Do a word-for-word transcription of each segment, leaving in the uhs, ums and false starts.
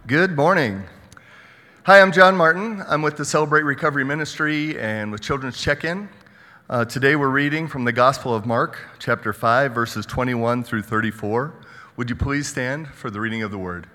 Good morning. Hi, I'm John Martin. I'm with the Celebrate Recovery Ministry and with Children's Check-In. Uh, today we're reading from the Gospel of Mark, chapter five, verses twenty-one through thirty-four. Would you please stand for the reading of the word?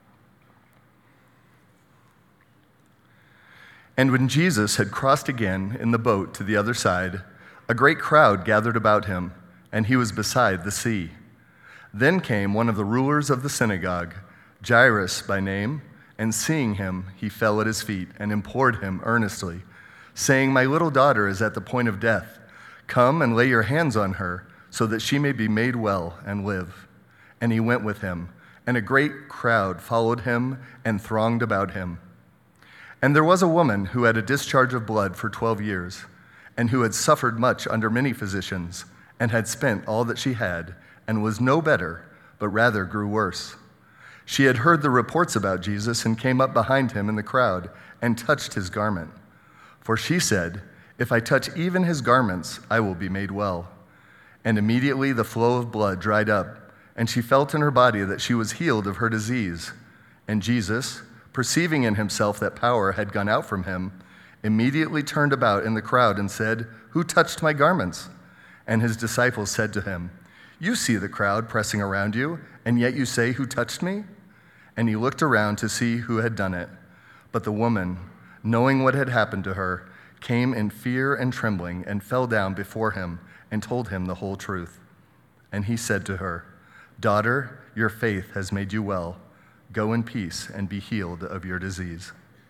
And when Jesus had crossed again in the boat to the other side, a great crowd gathered about him, and he was beside the sea. Then came one of the rulers of the synagogue, Jairus by name, and seeing him, he fell at his feet and implored him earnestly, saying, "My little daughter is at the point of death. Come and lay your hands on her, so that she may be made well and live." And he went with him, and a great crowd followed him and thronged about him. And there was a woman who had a discharge of blood for twelve years, and who had suffered much under many physicians, and had spent all that she had, and was no better, but rather grew worse. She had heard the reports about Jesus and came up behind him in the crowd and touched his garment. For she said, "If I touch even his garments, I will be made well." And immediately the flow of blood dried up, and she felt in her body that she was healed of her disease. And Jesus, perceiving in himself that power had gone out from him, immediately turned about in the crowd and said, "Who touched my garments?" And his disciples said to him, "You see the crowd pressing around you, and yet you say, 'Who touched me?'" And he looked around to see who had done it. But the woman, knowing what had happened to her, came in fear and trembling and fell down before him and told him the whole truth. And he said to her, "Daughter, your faith has made you well. Go in peace and be healed of your disease."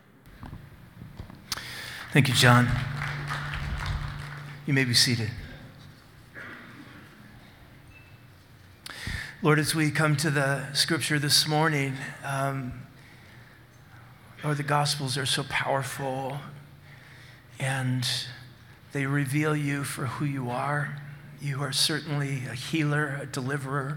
Thank you, John. You may be seated. Lord, as we come to the scripture this morning, um, Lord, the Gospels are so powerful, and they reveal you for who you are. You are certainly a healer, a deliverer.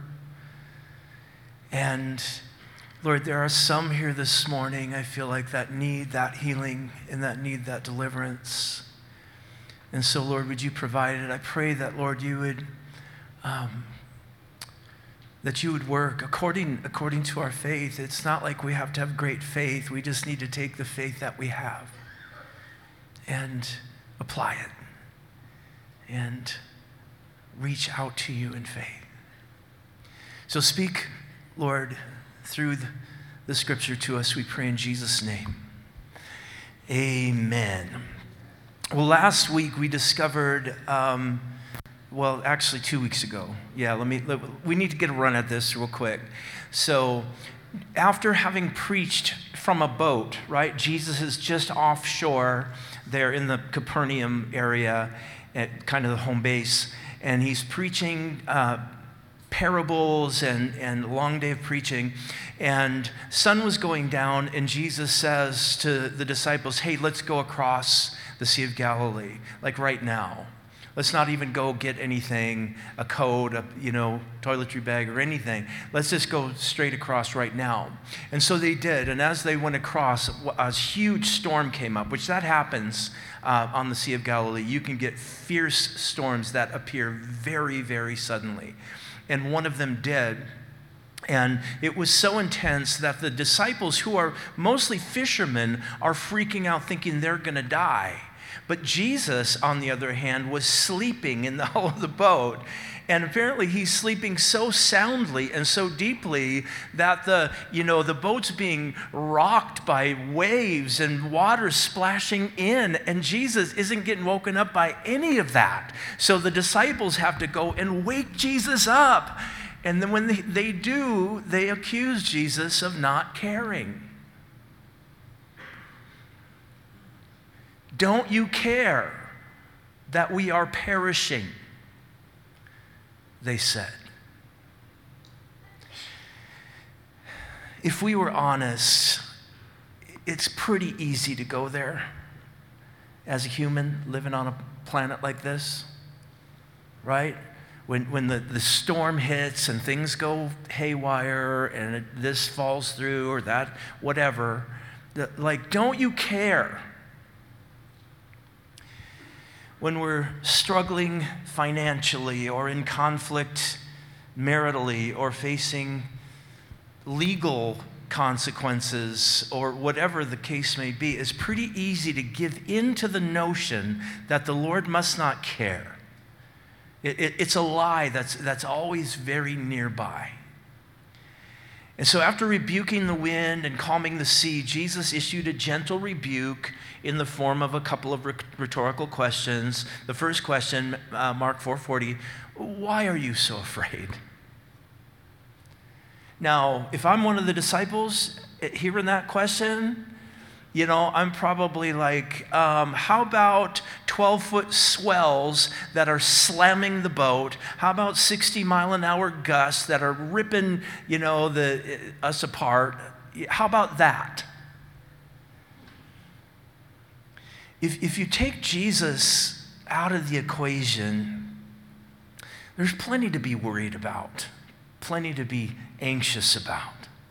And Lord, there are some here this morning, I feel like, that need that healing and that need that deliverance. And so, Lord, would you provide it? I pray that, Lord, you would... Um, that you would work according, according to our faith. It's not like we have to have great faith. We just need to take the faith that we have and apply it and reach out to you in faith. So speak, Lord, through the scripture to us, we pray in Jesus' name. Amen. Well, last week we discovered... Um, Well, actually, two weeks ago. Yeah, let me. Let, we need to get a run at this real quick. So, after having preached from a boat, right? Jesus is just offshore there in the Capernaum area, at kind of the home base, and he's preaching uh, parables and and a long day of preaching. And sun was going down, and Jesus says to the disciples, "Hey, let's go across the Sea of Galilee, like right now. Let's not even go get anything, a coat, a, you know, toiletry bag or anything. Let's just go straight across right now." And so they did. And as they went across, a huge storm came up, which that happens uh, on the Sea of Galilee. You can get fierce storms that appear very, very suddenly. And one of them did. And it was so intense that the disciples, who are mostly fishermen, are freaking out thinking they're going to die. But Jesus, on the other hand, was sleeping in the hull of the boat. And apparently he's sleeping so soundly and so deeply that the, you know, the boat's being rocked by waves and water splashing in. And Jesus isn't getting woken up by any of that. So the disciples have to go and wake Jesus up. And then when they, they do, they accuse Jesus of not caring. "Don't you care that we are perishing?" they said. If we were honest, it's pretty easy to go there as a human living on a planet like this, right? When, when the, the storm hits and things go haywire and it, this falls through or that, whatever, the, like, don't you care? When we're struggling financially or in conflict maritally or facing legal consequences or whatever the case may be, it's pretty easy to give in to the notion that the Lord must not care. It, it, it's a lie that's, that's always very nearby. And so after rebuking the wind and calming the sea, Jesus issued a gentle rebuke in the form of a couple of rhetorical questions. The first question, uh, Mark four forty, why are you so afraid? Now, if I'm one of the disciples hearing that question, you know, I'm probably like, um, how about twelve-foot swells that are slamming the boat? How about sixty mile an hour gusts that are ripping, you know, the, us apart? How about that? If, if you take Jesus out of the equation, there's plenty to be worried about, plenty to be anxious about.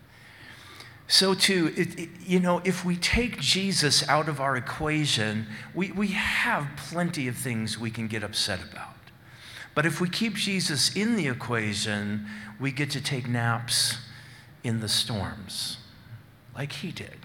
So too, it, it, you know, if we take Jesus out of our equation, we, we have plenty of things we can get upset about. But if we keep Jesus in the equation, we get to take naps in the storms, like he did.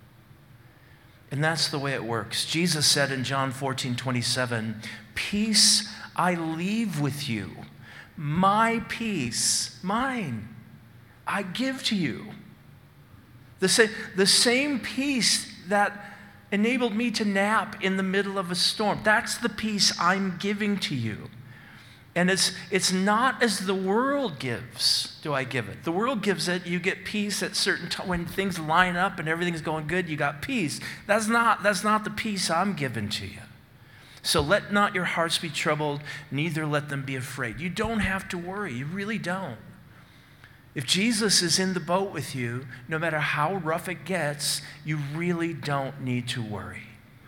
And that's the way it works. Jesus said in John fourteen twenty-seven, peace I leave with you. My peace, mine, I give to you. The same, the same peace that enabled me to nap in the middle of a storm. That's the peace I'm giving to you. And it's, it's not as the world gives, do I give it. The world gives it, you get peace at certain times. When things line up and everything's going good, you got peace. That's not, that's not the peace I'm giving to you. So let not your hearts be troubled, neither let them be afraid. You don't have to worry. You really don't. If Jesus is in the boat with you, no matter how rough it gets, you really don't need to worry.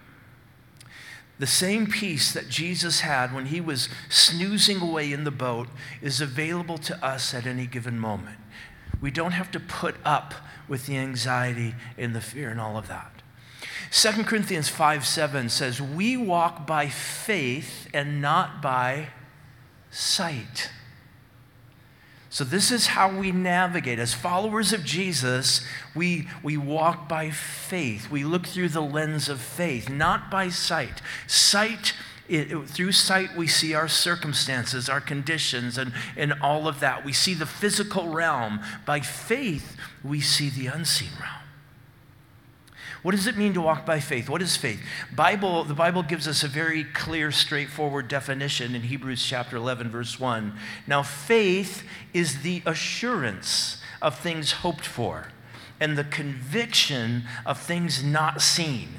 The same peace that Jesus had when he was snoozing away in the boat is available to us at any given moment. We don't have to put up with the anxiety and the fear and all of that. Second Corinthians five seven says, we walk by faith and not by sight. So this is how we navigate. As followers of Jesus, we, we walk by faith. We look through the lens of faith, not by sight. Sight, it, it, through sight, we see our circumstances, our conditions, and, and all of that. We see the physical realm. By faith, we see the unseen realm. What does it mean to walk by faith? What is faith? Bible, the Bible gives us a very clear, straightforward definition in Hebrews chapter eleven, verse one. Now, faith is the assurance of things hoped for and the conviction of things not seen.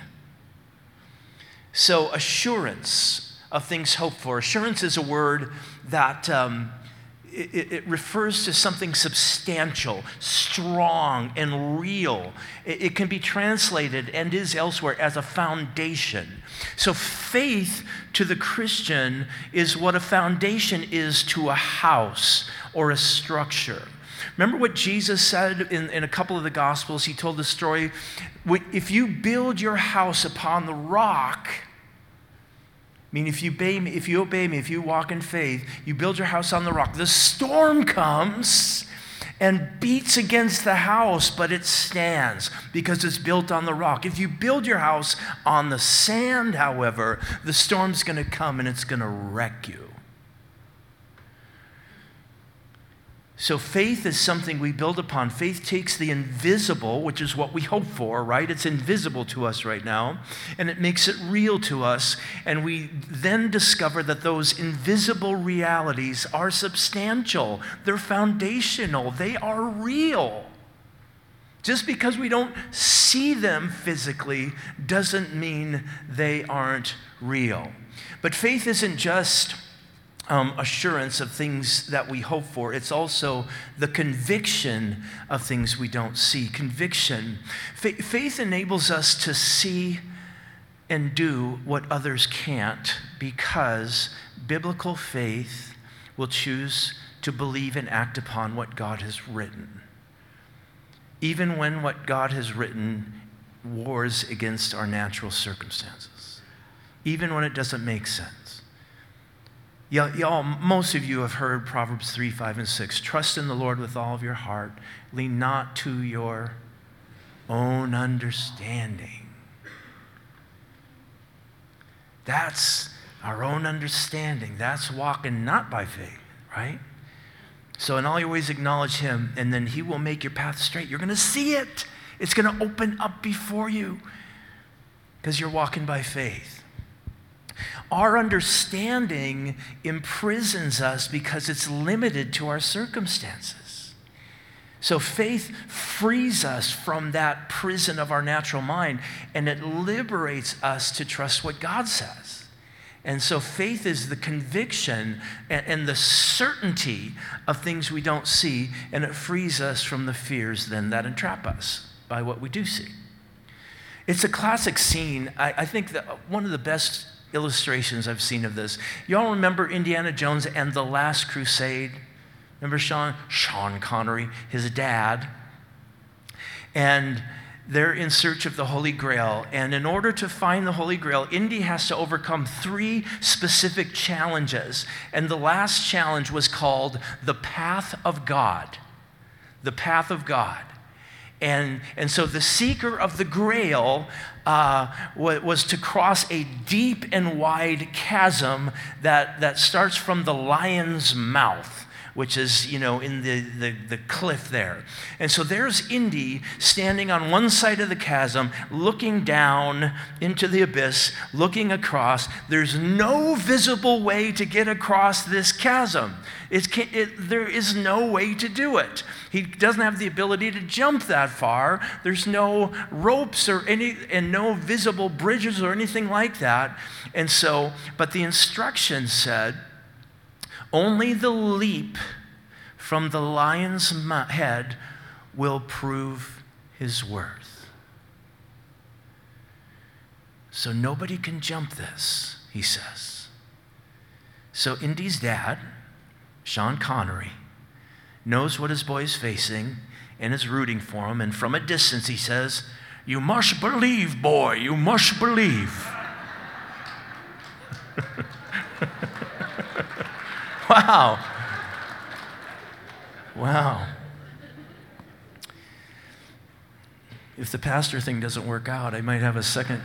So, assurance of things hoped for. Assurance is a word that um, It, it refers to something substantial, strong, and real. It, it can be translated and is elsewhere as a foundation. So faith to the Christian is what a foundation is to a house or a structure. Remember what Jesus said in, in a couple of the Gospels? He told the story, if you build your house upon the rock, I mean, if you obey me, if you obey me, if you walk in faith, you build your house on the rock. The storm comes and beats against the house, but it stands because it's built on the rock. If you build your house on the sand, however, the storm's going to come and it's going to wreck you. So faith is something we build upon. Faith takes the invisible, which is what we hope for, right? It's invisible to us right now, and it makes it real to us. And we then discover that those invisible realities are substantial. They're foundational. They are real. Just because we don't see them physically doesn't mean they aren't real. But faith isn't just Um, assurance of things that we hope for. It's also the conviction of things we don't see. Conviction. Fa- faith enables us to see and do what others can't because biblical faith will choose to believe and act upon what God has written. Even when what God has written wars against our natural circumstances. Even when it doesn't make sense. Y'all, most of you have heard Proverbs three, five, and six. Trust in the Lord with all of your heart. Lean not to your own understanding. That's our own understanding. That's walking not by faith, right? So in all your ways acknowledge him, and then he will make your path straight. You're going to see it. It's going to open up before you because you're walking by faith. Our understanding imprisons us because it's limited to our circumstances. So faith frees us from that prison of our natural mind, and it liberates us to trust what God says. And so faith is the conviction and, and the certainty of things we don't see, and it frees us from the fears then that entrap us by what we do see. It's a classic scene. I, I think that one of the best illustrations I've seen of this. Y'all remember Indiana Jones and the Last Crusade? Remember Sean? Sean Connery, his dad. And they're in search of the Holy Grail. And in order to find the Holy Grail, Indy has to overcome three specific challenges. And the last challenge was called the Path of God. The Path of God. And, and so the seeker of the Grail uh, was to cross a deep and wide chasm that, that starts from the lion's mouth, which is, you know, in the, the, the cliff there. And so there's Indy standing on one side of the chasm, looking down into the abyss, looking across. There's no visible way to get across this chasm. It's, it, there is no way to do it. He doesn't have the ability to jump that far. There's no ropes or any, and no visible bridges or anything like that. And so, but the instructions said, only the leap from the lion's head will prove his worth. So nobody can jump this, he says. So Indy's dad, Sean Connery, knows what his boy is facing and is rooting for him. And from a distance he says, "You must believe, boy, you must believe." Wow. Wow. If the pastor thing doesn't work out, I might have a second.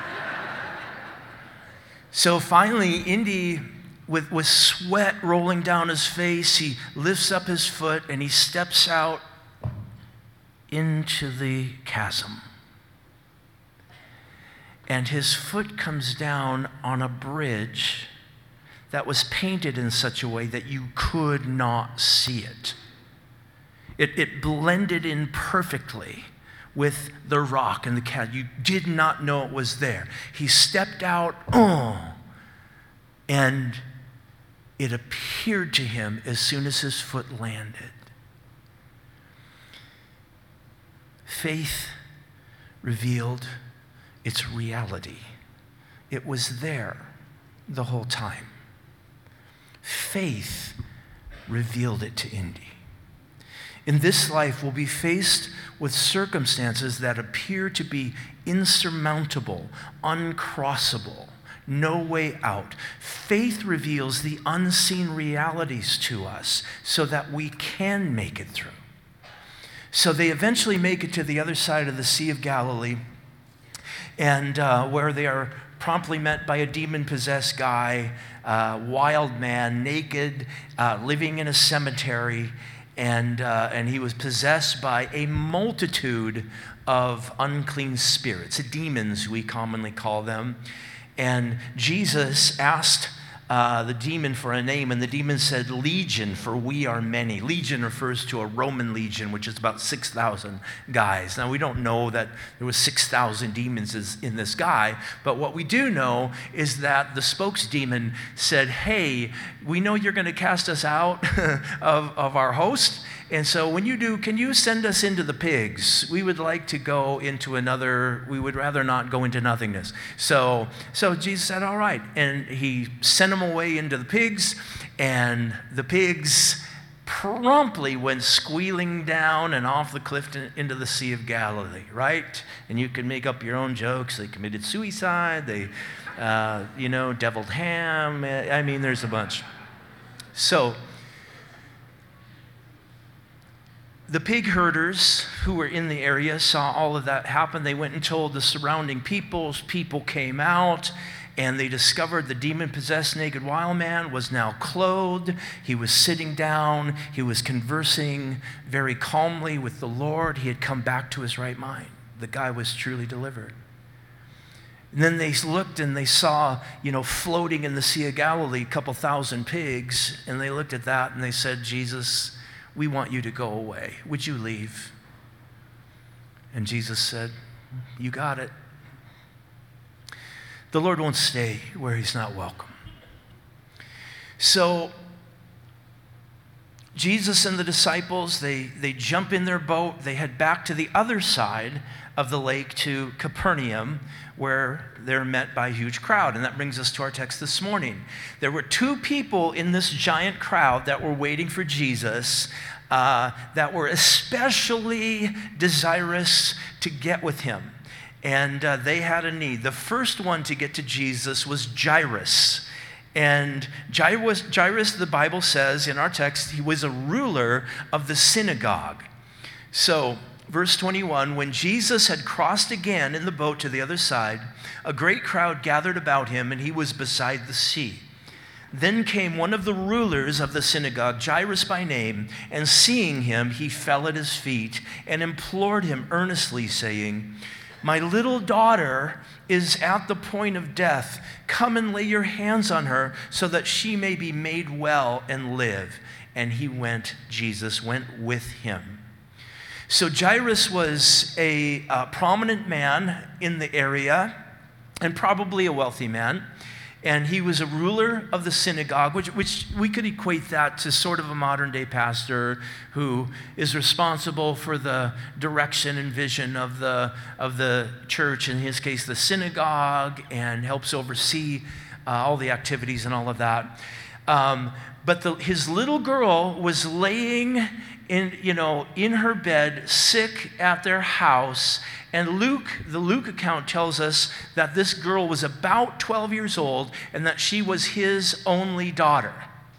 So finally, Indy, with, with sweat rolling down his face, he lifts up his foot and he steps out into the chasm. And his foot comes down on a bridge that was painted in such a way that you could not see it. It, it blended in perfectly with the rock and the cat. You did not know it was there. He stepped out, oh, and it appeared to him as soon as his foot landed. Faith revealed its reality. It was there the whole time. Faith revealed it to Indy. In this life, we'll be faced with circumstances that appear to be insurmountable, uncrossable, no way out. Faith reveals the unseen realities to us so that we can make it through. So they eventually make it to the other side of the Sea of Galilee, and uh, where they are promptly met by a demon-possessed guy, uh, wild man, naked, uh, living in a cemetery, and, uh, and he was possessed by a multitude of unclean spirits, demons we commonly call them. And Jesus asked uh, the demon for a name, and the demon said, "Legion, for we are many." Legion refers to a Roman legion, which is about six thousand guys. Now, we don't know that there was six thousand demons in this guy, but what we do know is that the spokesdemon said, "Hey, we know you're going to cast us out of, of our host, and so when you do, can you send us into the pigs? We would like to go into another, we would rather not go into nothingness." So, so Jesus said, "All right." And he sent them away into the pigs, and the pigs promptly went squealing down and off the cliff to, into the Sea of Galilee, right? And you can make up your own jokes. They committed suicide. They, uh, you know, deviled ham. I mean, there's a bunch. So, the pig herders who were in the area saw all of that happen. They went and told the surrounding peoples. People came out, and they discovered the demon-possessed naked wild man was now clothed. He was sitting down. He was conversing very calmly with the Lord. He had come back to his right mind. The guy was truly delivered. And then they looked and they saw, you know, floating in the Sea of Galilee, a couple thousand pigs. And they looked at that and they said, Jesus, we want you to go away. Would you leave? And Jesus said, you got it. The Lord won't stay where he's not welcome. So Jesus and the disciples, they, they jump in their boat. They head back to the other side of the lake to Capernaum, where they're met by a huge crowd. And that brings us to our text this morning. There were two people in this giant crowd that were waiting for Jesus uh, that were especially desirous to get with him. And uh, they had a need. The first one to get to Jesus was Jairus. And Jairus, Jairus, the Bible says in our text, he was a ruler of the synagogue. So, verse twenty-one, when Jesus had crossed again in the boat to the other side, a great crowd gathered about him, and he was beside the sea. Then came one of the rulers of the synagogue, Jairus by name, and seeing him, he fell at his feet and implored him earnestly, saying, my little daughter is at the point of death. Come and lay your hands on her so that she may be made well and live. And he went, Jesus went with him. So Jairus was a uh, prominent man in the area and probably a wealthy man. And he was a ruler of the synagogue, which, which we could equate that to sort of a modern day pastor who is responsible for the direction and vision of the, of the church, in his case, the synagogue, and helps oversee uh, all the activities and all of that. Um, but the, his little girl was laying in, you know, in her bed, sick at their house. And Luke, the Luke account tells us that this girl was about twelve years old and that she was his only daughter.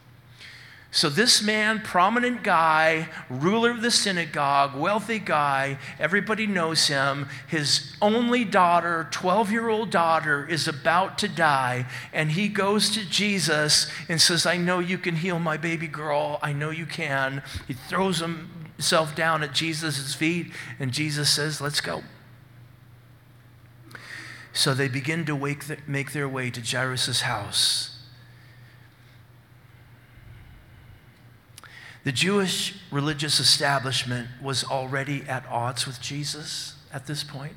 So this man, prominent guy, ruler of the synagogue, wealthy guy, everybody knows him. His only daughter, twelve-year-old daughter, is about to die. And he goes to Jesus and says, I know you can heal my baby girl. I know you can. He throws himself down at Jesus' feet, and Jesus says, let's go. So they begin to wake the, make their way to Jairus' house. The Jewish religious establishment was already at odds with Jesus at this point.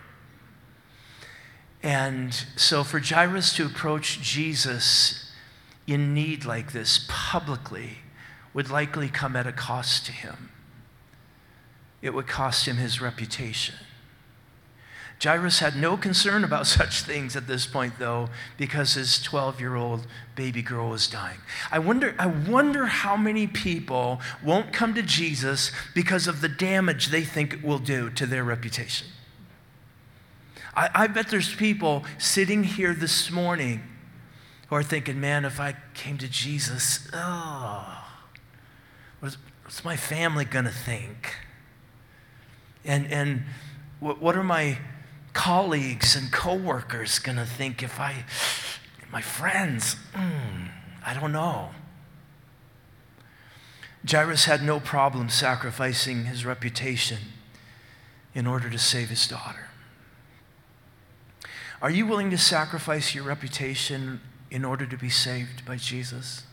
And so for Jairus to approach Jesus in need like this publicly would likely come at a cost to him. It would cost him his reputation. Jairus had no concern about such things at this point, though, because his twelve-year-old baby girl was dying. I wonder, I wonder how many people won't come to Jesus because of the damage they think it will do to their reputation. I, I bet there's people sitting here this morning who are thinking, man, if I came to Jesus, oh, what's, what's my family going to think? And, and what, what are my colleagues and coworkers going to think if I, my friends, mm, I don't know. Jairus had no problem sacrificing his reputation in order to save his daughter. Are you willing to sacrifice your reputation in order to be saved by Jesus?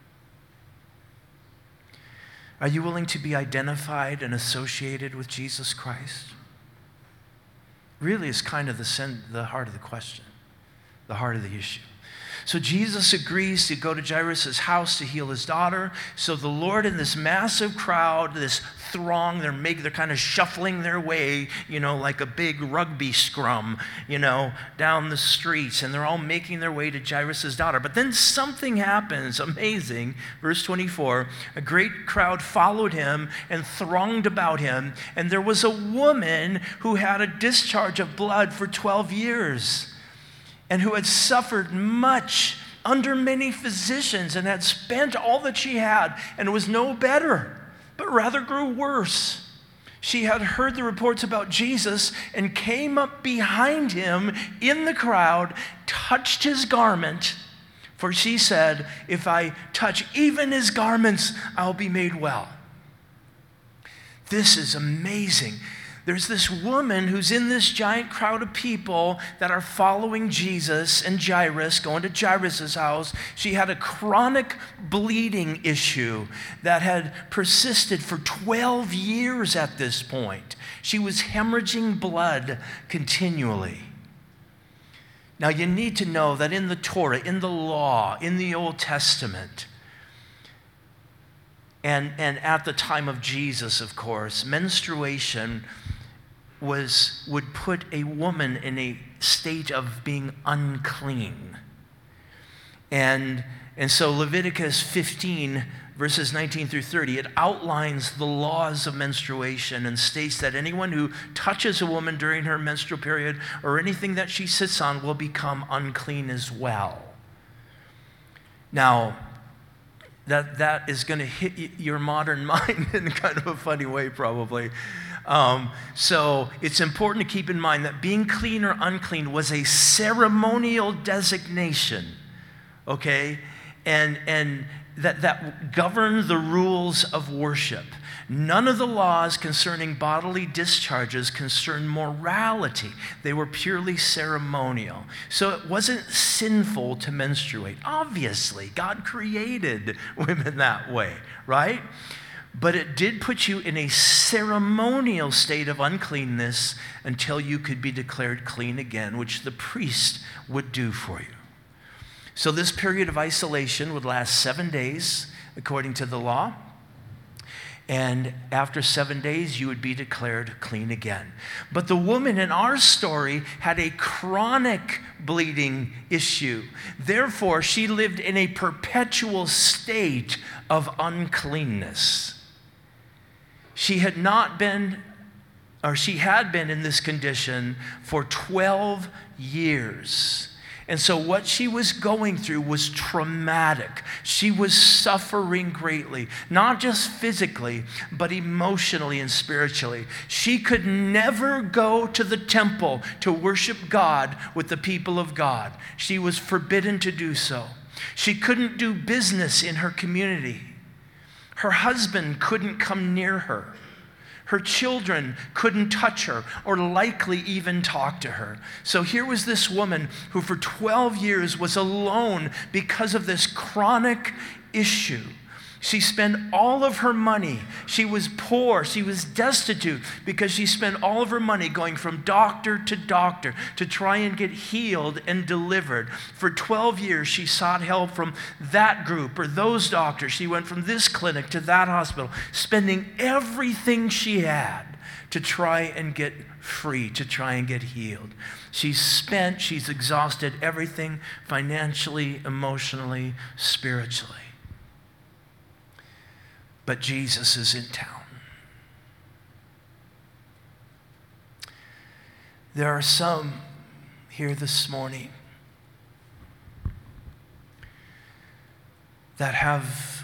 Are you willing to be identified and associated with Jesus Christ? Really is kind of the, sen- the heart of the question, the heart of the issue. So Jesus agrees to go to Jairus' house to heal his daughter. So the Lord and this massive crowd, this throng, they're making, they're kind of shuffling their way, you know, like a big rugby scrum, you know, down the streets, and they're all making their way to Jairus' daughter. But then something happens amazing. Verse twenty-four, a great crowd followed him and thronged about him, and there was a woman who had a discharge of blood for twelve years. And who had suffered much under many physicians and had spent all that she had and was no better, but rather grew worse. She had heard the reports about Jesus and came up behind him in the crowd, touched his garment, for she said, if I touch even his garments, I'll be made well. This is amazing. There's this woman who's in this giant crowd of people that are following Jesus and Jairus, going to Jairus' house. She had a chronic bleeding issue that had persisted for twelve years at this point. She was hemorrhaging blood continually. Now, you need to know that in the Torah, in the law, in the Old Testament, and, and at the time of Jesus, of course, menstruation was would put a woman in a state of being unclean. And, and so Leviticus fifteen, verses nineteen through thirty, it outlines the laws of menstruation and states that anyone who touches a woman during her menstrual period or anything that she sits on will become unclean as well. Now, that, that is going to hit your modern mind in kind of a funny way, probably. Um, so it's important to keep in mind that being clean or unclean was a ceremonial designation, okay? And, and that, that governed the rules of worship. None of the laws concerning bodily discharges concerned morality. They were purely ceremonial. So it wasn't sinful to menstruate. Obviously, God created women that way, right? But it did put you in a ceremonial state of uncleanness until you could be declared clean again, which the priest would do for you. So this period of isolation would last seven days, according to the law. And after seven days, you would be declared clean again. But the woman in our story had a chronic bleeding issue. Therefore, she lived in a perpetual state of uncleanness. She had not been, or she had been in this condition for twelve years. And so what she was going through was traumatic. She was suffering greatly, not just physically, but emotionally and spiritually. She could never go to the temple to worship God with the people of God. She was forbidden to do so. She couldn't do business in her community. Her husband couldn't come near her. Her children couldn't touch her or likely even talk to her. So here was this woman who for twelve years was alone because of this chronic issue. She spent all of her money. She was poor. She was destitute because she spent all of her money going from doctor to doctor to try and get healed and delivered. For twelve years, she sought help from that group or those doctors. She went from this clinic to that hospital, spending everything she had to try and get free, to try and get healed. She's spent, she's exhausted everything financially, emotionally, spiritually. But Jesus is in town. There are some here this morning that have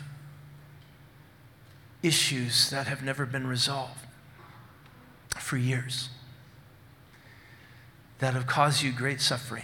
issues that have never been resolved for years, that have caused you great suffering.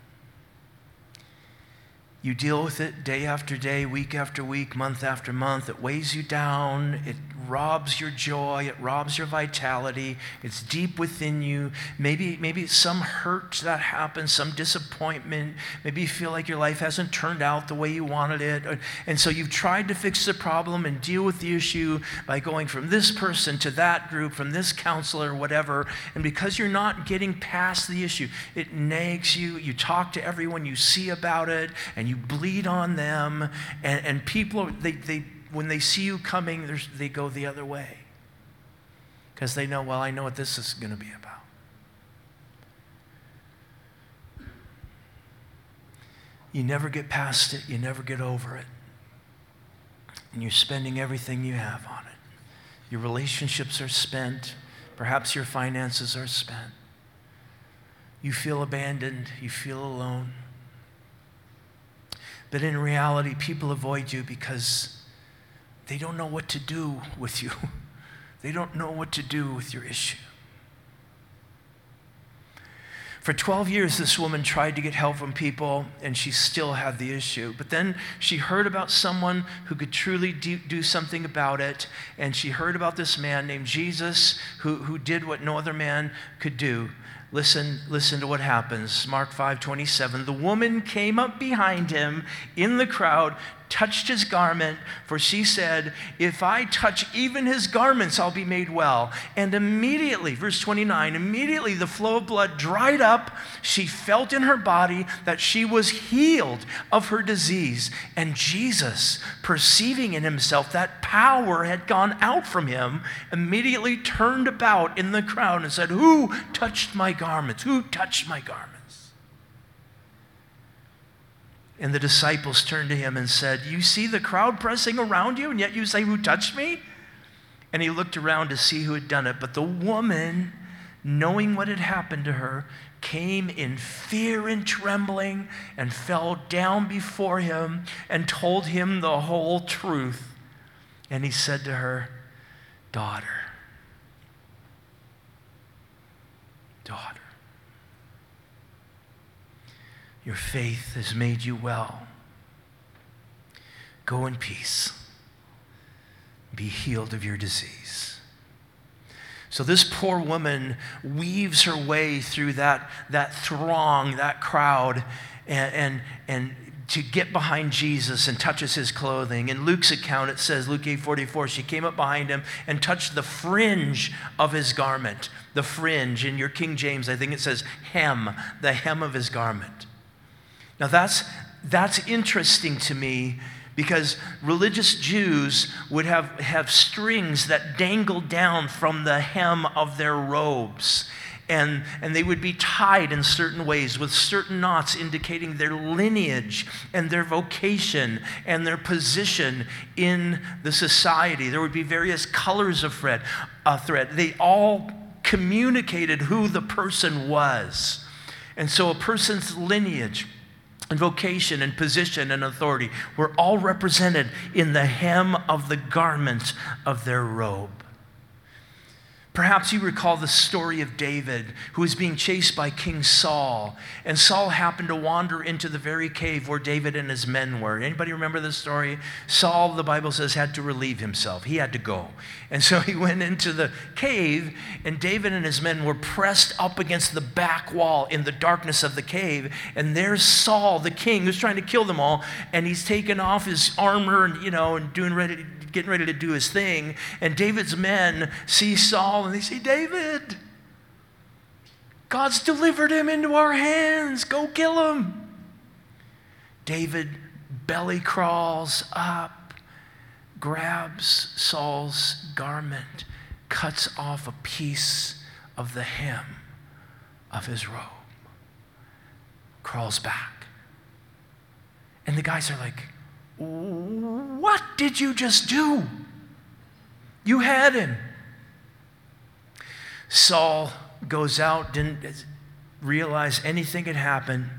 You deal with it day after day, week after week, month after month. It weighs you down. It robs your joy. It robs your vitality. It's deep within you. Maybe, maybe some hurt that happens, some disappointment. Maybe you feel like your life hasn't turned out the way you wanted it. And so you've tried to fix the problem and deal with the issue by going from this person to that group, from this counselor, whatever. And because you're not getting past the issue, it nags you. You talk to everyone you see about it, and you bleed on them, and, and people, they, they, when they see you coming, they go the other way. Because they know, well, I know what this is going to be about. You never get past it. You never get over it. And you're spending everything you have on it. Your relationships are spent. Perhaps your finances are spent. You feel abandoned. You feel alone. But in reality, people avoid you because they don't know what to do with you. They don't know what to do with your issue. For twelve years, this woman tried to get help from people, and she still had the issue. But then she heard about someone who could truly do, do something about it, and she heard about this man named Jesus who, who did what no other man could do. Listen, listen to what happens. Mark five twenty-seven. The woman came up behind him in the crowd, touched his garment, for she said, if I touch even his garments, I'll be made well. And immediately, verse twenty-nine, immediately the flow of blood dried up. She felt in her body that she was healed of her disease. And Jesus, perceiving in himself that power had gone out from him, immediately turned about in the crowd and said, who touched my garments? Who touched my garments? And the disciples turned to him and said, you see the crowd pressing around you, and yet you say, who touched me? And he looked around to see who had done it. But the woman, knowing what had happened to her, came in fear and trembling and fell down before him and told him the whole truth. And he said to her, daughter, daughter, your faith has made you well. Go in peace. Be healed of your disease. So this poor woman weaves her way through that, that throng, that crowd, and, and, and to get behind Jesus and touches his clothing. In Luke's account, it says, Luke eight forty-four, she came up behind him and touched the fringe of his garment. The fringe. In your King James, I think it says hem, the hem of his garment. Now that's, that's interesting to me because religious Jews would have, have strings that dangled down from the hem of their robes. And, and they would be tied in certain ways with certain knots indicating their lineage and their vocation and their position in the society. There would be various colors of thread. Uh, thread. They all communicated who the person was. And so a person's lineage and vocation and position and authority were all represented in the hem of the garment of their robe. Perhaps you recall the story of David, who was being chased by King Saul, and Saul happened to wander into the very cave where David and his men were. Anybody remember this story? Saul, the Bible says, had to relieve himself. He had to go. And so he went into the cave, and David and his men were pressed up against the back wall in the darkness of the cave, and there's Saul, the king, who's trying to kill them all, and he's taken off his armor and, you know, and doing ready to getting ready to do his thing, and David's men see Saul and they say, David, God's delivered him into our hands. Go kill him. David belly crawls up, grabs Saul's garment, cuts off a piece of the hem of his robe, crawls back. And the guys are like, what did you just do? You had him. Saul goes out, didn't realize anything had happened.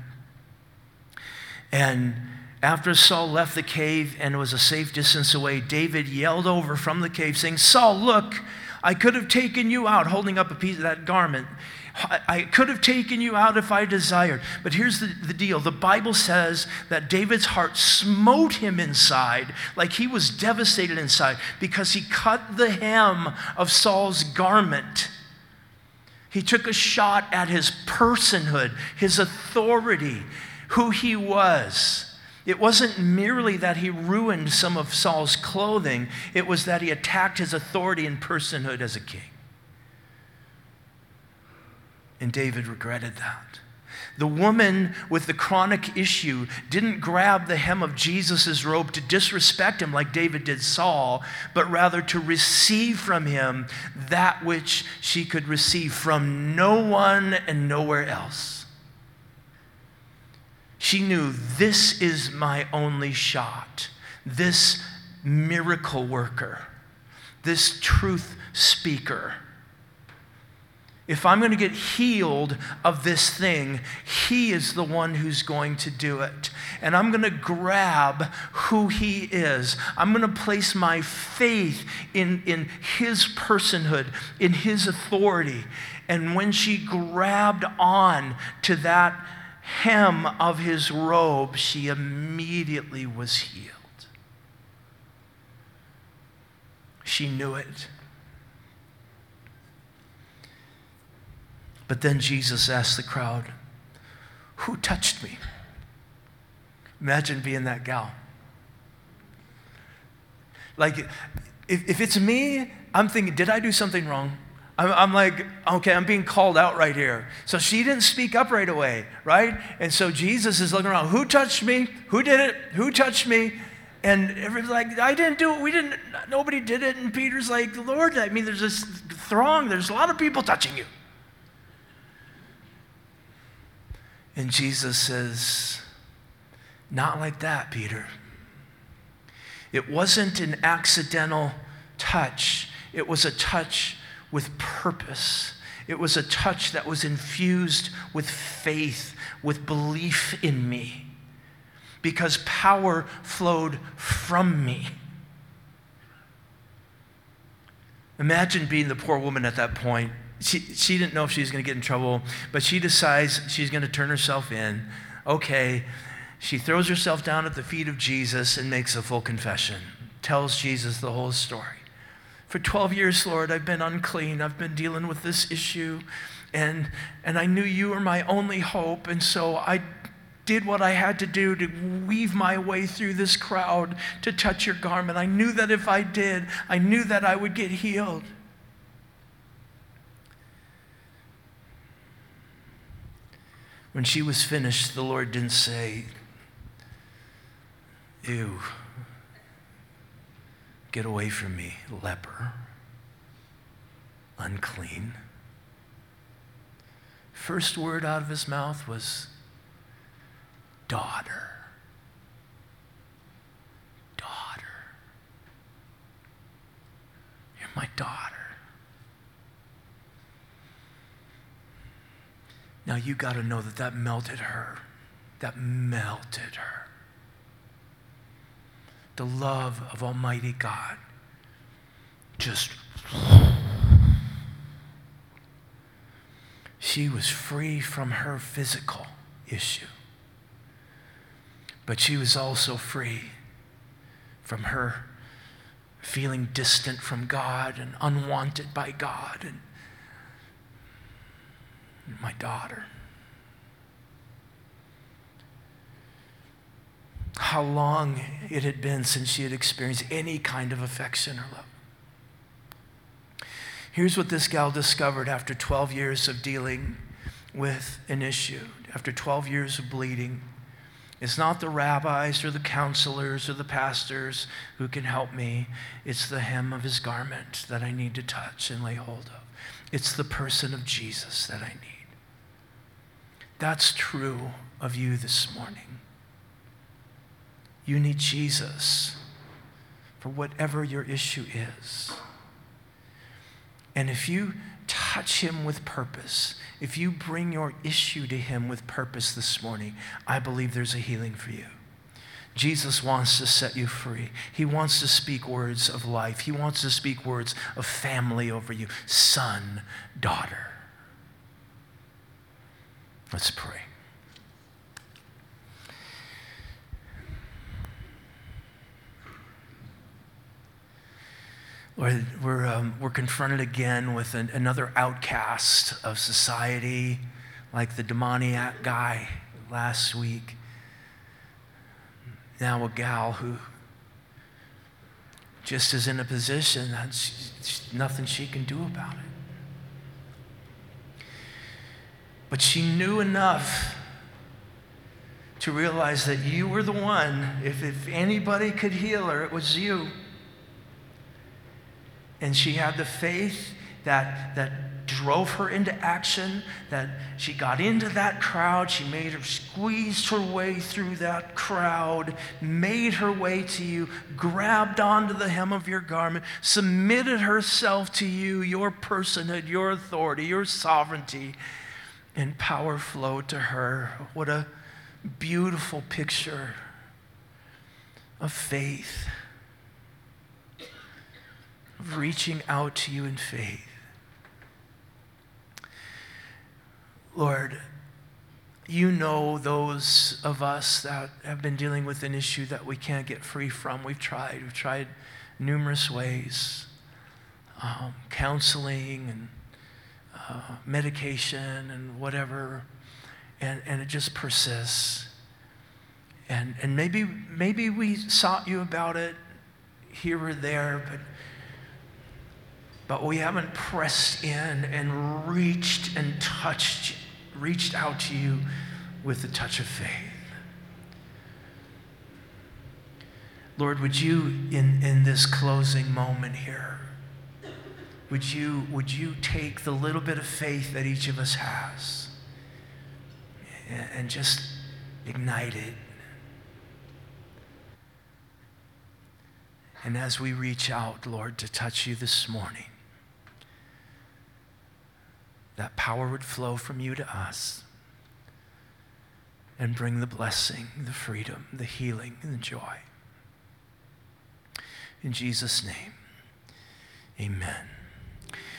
And after Saul left the cave and was a safe distance away, David yelled over from the cave saying, Saul, look, I could have taken you out, holding up a piece of that garment. I could have taken you out if I desired. But here's the, the deal. The Bible says that David's heart smote him inside, like he was devastated inside, because he cut the hem of Saul's garment. He took a shot at his personhood, his authority, who he was. It wasn't merely that he ruined some of Saul's clothing. It was that he attacked his authority and personhood as a king. And David regretted that. The woman with the chronic issue didn't grab the hem of Jesus' robe to disrespect him like David did Saul, but rather to receive from him that which she could receive from no one and nowhere else. She knew, this is my only shot. This miracle worker, this truth speaker. If I'm going to get healed of this thing, he is the one who's going to do it. And I'm going to grab who he is. I'm going to place my faith in, in his personhood, in his authority. And when she grabbed on to that hem of his robe, she immediately was healed. She knew it. But then Jesus asked the crowd, who touched me? Imagine being that gal. Like, if, if it's me, I'm thinking, did I do something wrong? I'm, I'm like, okay, I'm being called out right here. So she didn't speak up right away, right? And so Jesus is looking around, who touched me? Who did it? Who touched me? And everybody's like, I didn't do it. We didn't, nobody did it. And Peter's like, Lord, I mean, there's this throng. There's a lot of people touching you. And Jesus says, not like that, Peter. It wasn't an accidental touch. It was a touch with purpose. It was a touch that was infused with faith, with belief in me, because power flowed from me. Imagine being the poor woman at that point. She, she didn't know if she was going to get in trouble, but she decides she's going to turn herself in. Okay, she throws herself down at the feet of Jesus and makes a full confession, tells Jesus the whole story. For twelve years, Lord, I've been unclean. I've been dealing with this issue, and, and I knew you were my only hope, and so I did what I had to do to weave my way through this crowd to touch your garment. I knew that if I did, I knew that I would get healed. When she was finished, the Lord didn't say, ew, get away from me, leper, unclean. First word out of his mouth was, daughter, daughter, you're my daughter. Now you got to know that that melted her. That melted her. The love of Almighty God just, she was free from her physical issue. But she was also free from her feeling distant from God and unwanted by God. And my daughter. How long it had been since she had experienced any kind of affection or love. Here's what this gal discovered after twelve years of dealing with an issue, after twelve years of bleeding. It's not the rabbis or the counselors or the pastors who can help me. It's the hem of his garment that I need to touch and lay hold of. It's the person of Jesus that I need. That's true of you this morning. You need Jesus for whatever your issue is. And if you touch him with purpose, if you bring your issue to him with purpose this morning, I believe there's a healing for you. Jesus wants to set you free. He wants to speak words of life. He wants to speak words of family over you. Son, daughter. Let's pray. Lord, we're, um, we're confronted again with an, another outcast of society, like the demoniac guy last week. Now a gal who just is in a position that she, she, nothing she can do about it. But she knew enough to realize that you were the one. If, if anybody could heal her, it was you. And she had the faith that, that drove her into action, that she got into that crowd, she made her, squeezed her way through that crowd, made her way to you, grabbed onto the hem of your garment, submitted herself to you, your personhood, your authority, your sovereignty, and power flowed to her. What a beautiful picture of faith, of reaching out to you in faith. Lord, you know those of us that have been dealing with an issue that we can't get free from. We've tried. We've tried numerous ways, um, counseling and uh, medication and whatever, and, and it just persists. And, and maybe, maybe we sought you about it here or there, but But we haven't pressed in and reached and touched, reached out to you with the touch of faith. Lord, would you, in, in this closing moment here, would you, would you take the little bit of faith that each of us has and, and just ignite it? And as we reach out, Lord, to touch you this morning, that power would flow from you to us and bring the blessing, the freedom, the healing, and the joy. In Jesus' name, amen.